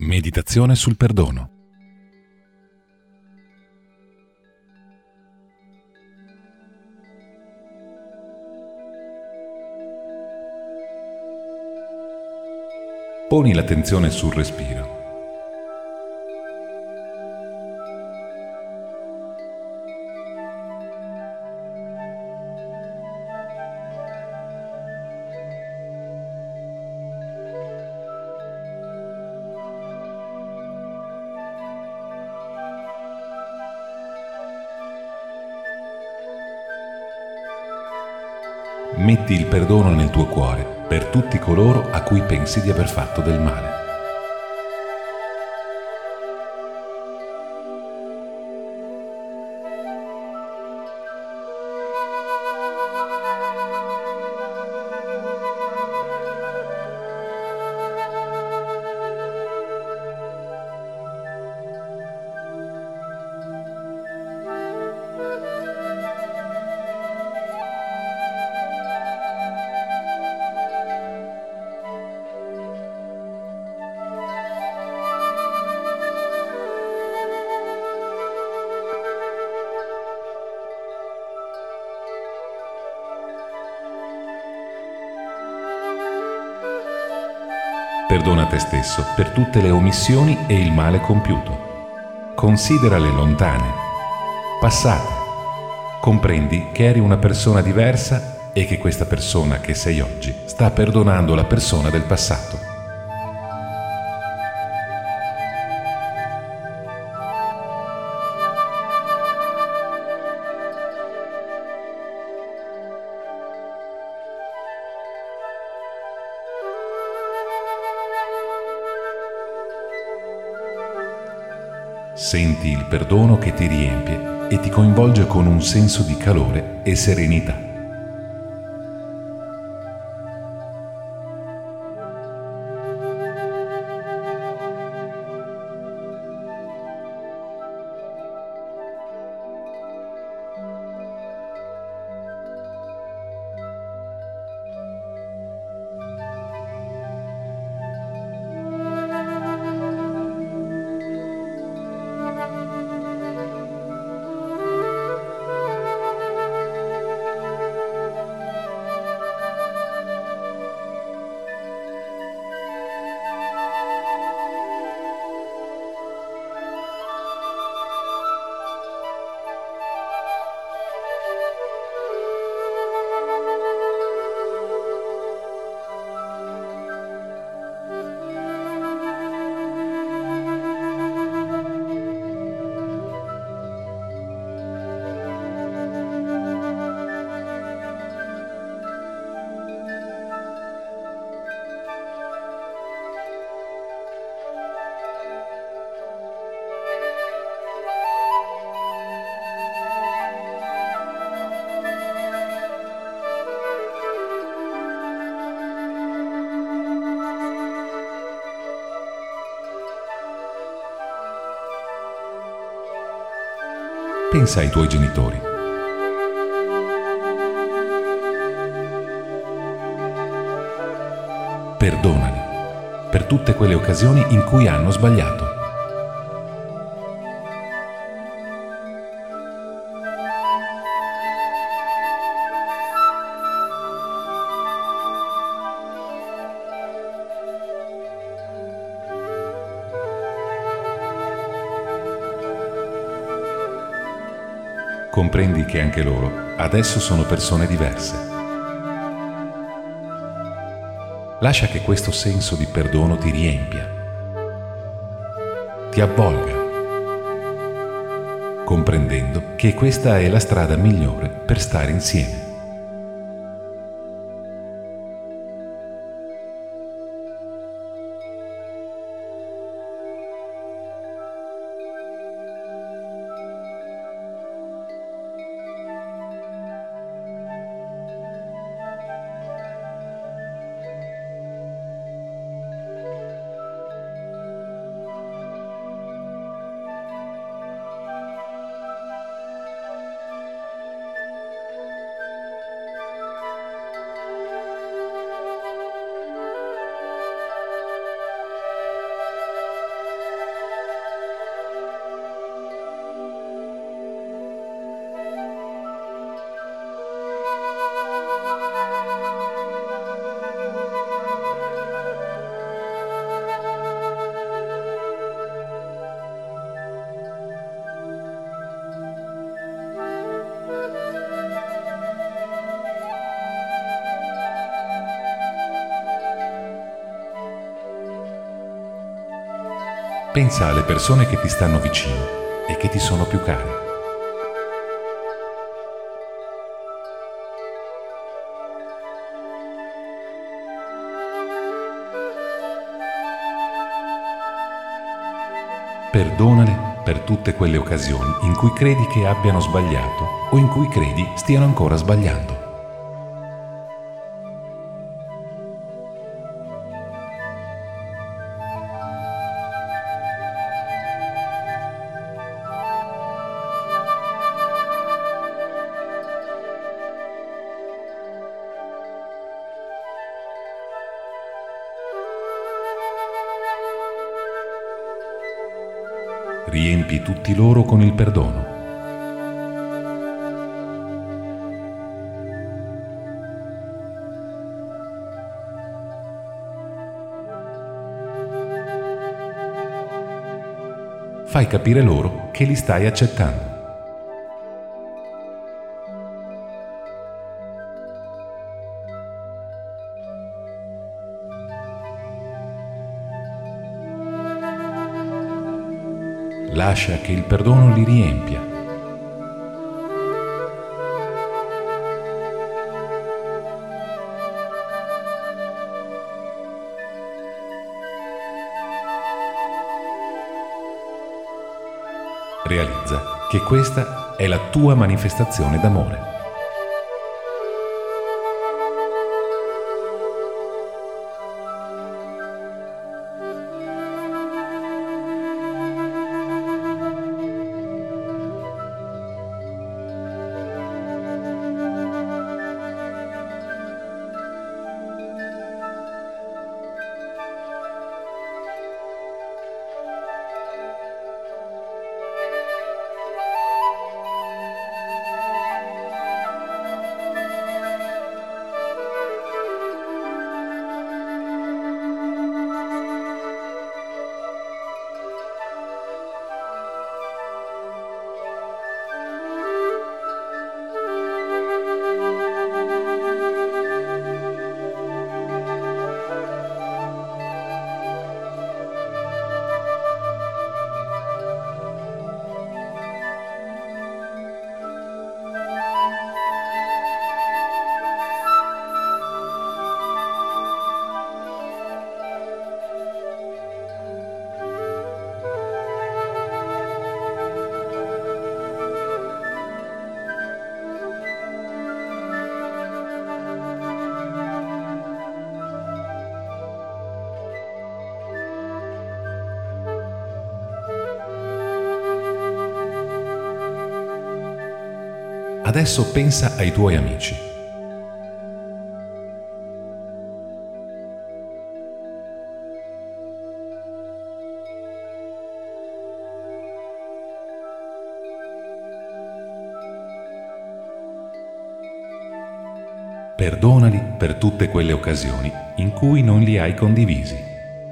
Meditazione sul perdono. Poni l'attenzione sul respiro. Metti il perdono nel tuo cuore per tutti coloro a cui pensi di aver fatto del male. Perdona te stesso per tutte le omissioni e il male compiuto. Considerale lontane, passate. Comprendi che eri una persona diversa e che questa persona che sei oggi sta perdonando la persona del passato. Senti il perdono che ti riempie e ti coinvolge con un senso di calore e serenità. Pensa ai tuoi genitori. Perdonali per tutte quelle occasioni in cui hanno sbagliato. Comprendi che anche loro adesso sono persone diverse. Lascia che questo senso di perdono ti riempia, ti avvolga, comprendendo che questa è la strada migliore per stare insieme. Pensa alle persone che ti stanno vicino e che ti sono più care. Perdonale per tutte quelle occasioni in cui credi che abbiano sbagliato o in cui credi stiano ancora sbagliando. Riempi tutti loro con il perdono. Fai capire loro che li stai accettando. Lascia che il perdono li riempia. Realizza che questa è la tua manifestazione d'amore. Adesso pensa ai tuoi amici. Perdonali per tutte quelle occasioni in cui non li hai condivisi.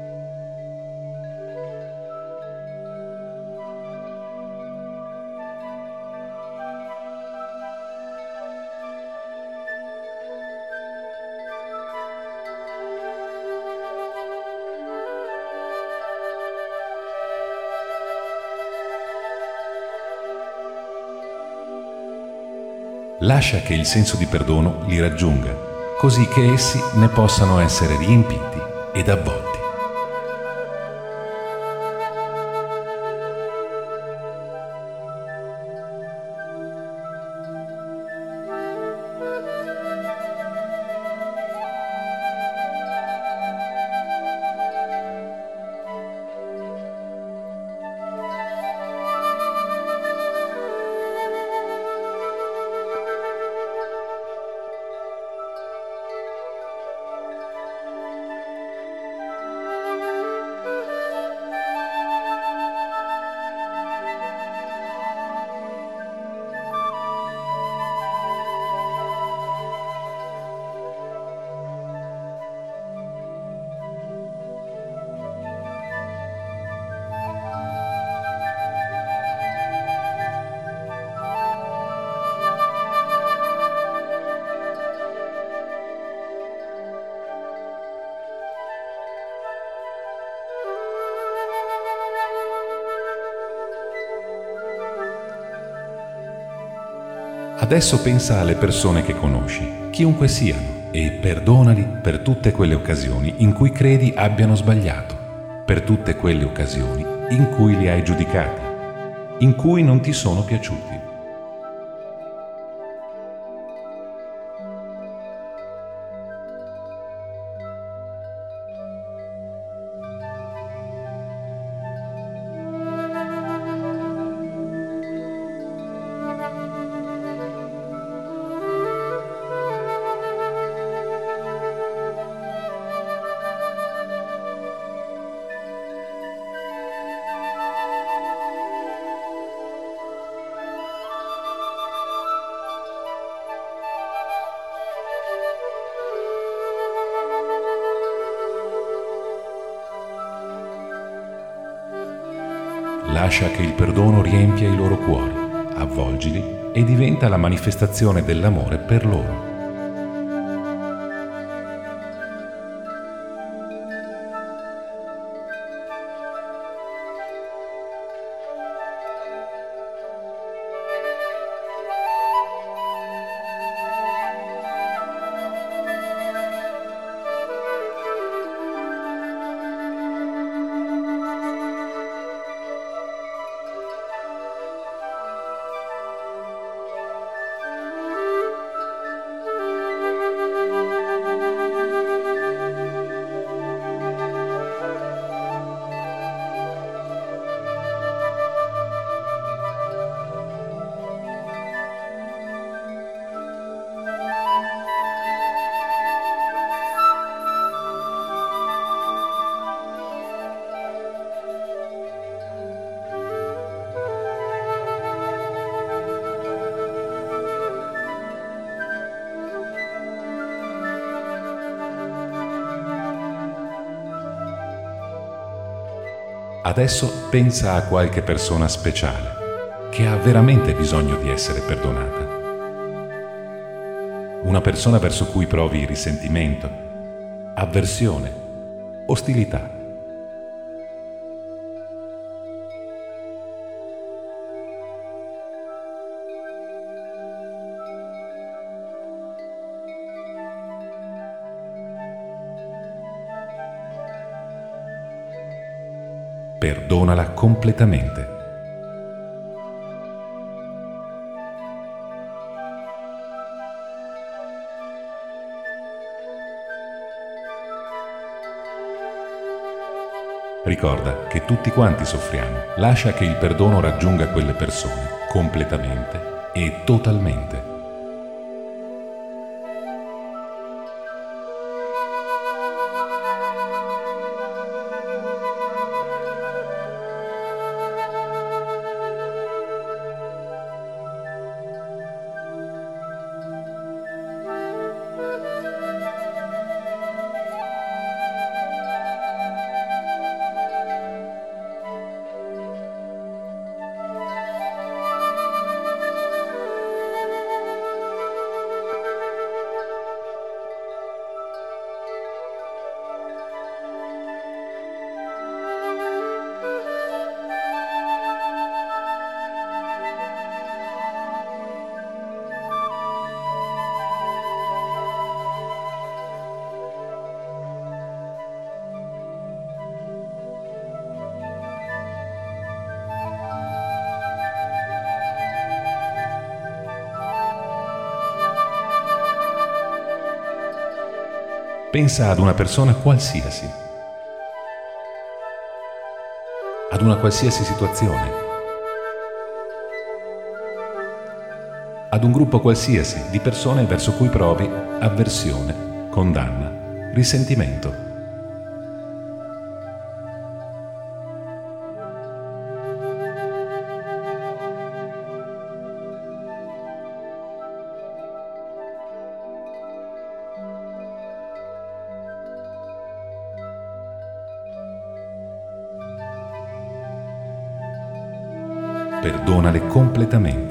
Lascia che il senso di perdono li raggiunga, così che essi ne possano essere riempiti ed avvolti. Adesso pensa alle persone che conosci, chiunque siano, e perdonali per tutte quelle occasioni in cui credi abbiano sbagliato, per tutte quelle occasioni in cui li hai giudicati, in cui non ti sono piaciuti. Lascia che il perdono riempia i loro cuori, avvolgili e diventa la manifestazione dell'amore per loro. Adesso pensa a qualche persona speciale che ha veramente bisogno di essere perdonata. Una persona verso cui provi risentimento, avversione, ostilità. Perdonala completamente. Ricorda che tutti quanti soffriamo. Lascia che il perdono raggiunga quelle persone completamente e totalmente. Pensa ad una persona qualsiasi, ad una qualsiasi situazione, ad un gruppo qualsiasi di persone verso cui provi avversione, condanna, risentimento. Perdonale completamente.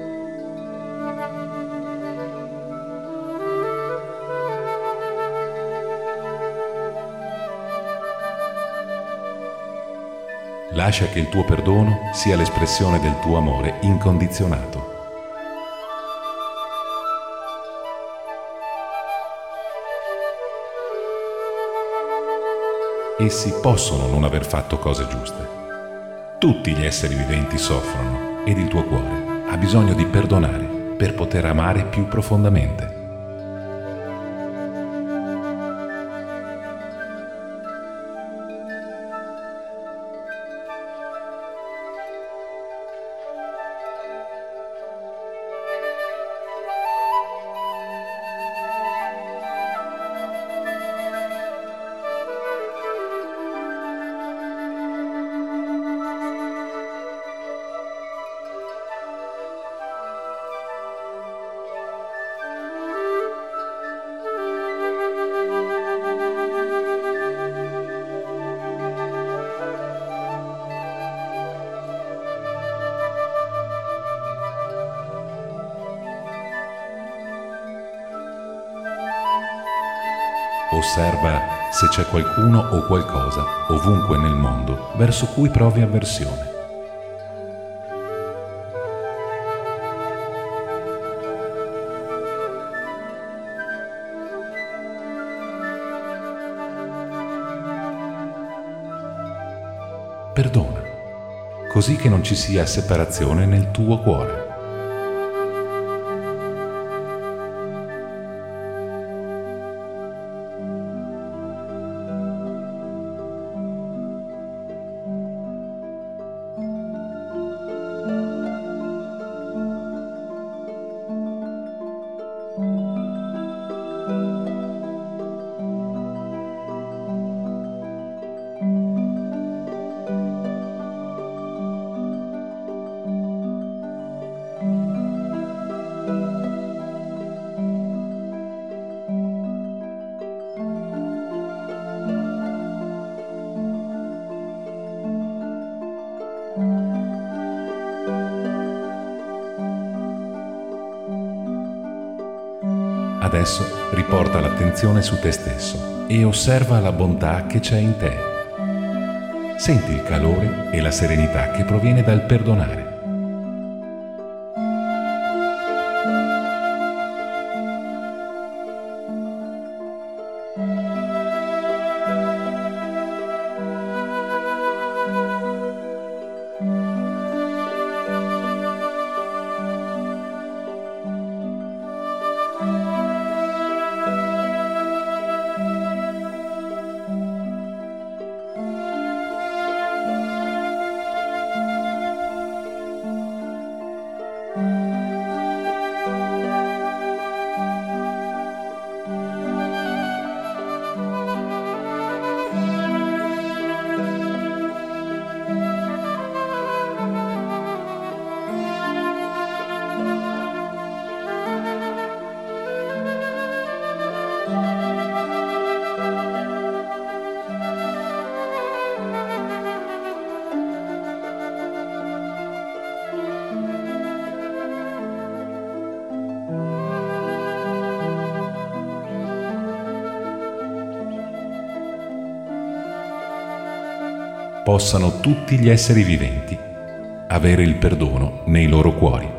Lascia che il tuo perdono sia l'espressione del tuo amore incondizionato. essi possono non aver fatto cose giuste. Tutti gli esseri viventi soffrono ed il tuo cuore ha bisogno di perdonare per poter amare più profondamente. Osserva se c'è qualcuno o qualcosa, ovunque nel mondo, verso cui provi avversione. Perdona, così che non ci sia separazione nel tuo cuore. Adesso riporta l'attenzione su te stesso e osserva la bontà che c'è in te. Senti il calore e la serenità che proviene dal perdonare. Possano tutti gli esseri viventi avere il perdono nei loro cuori.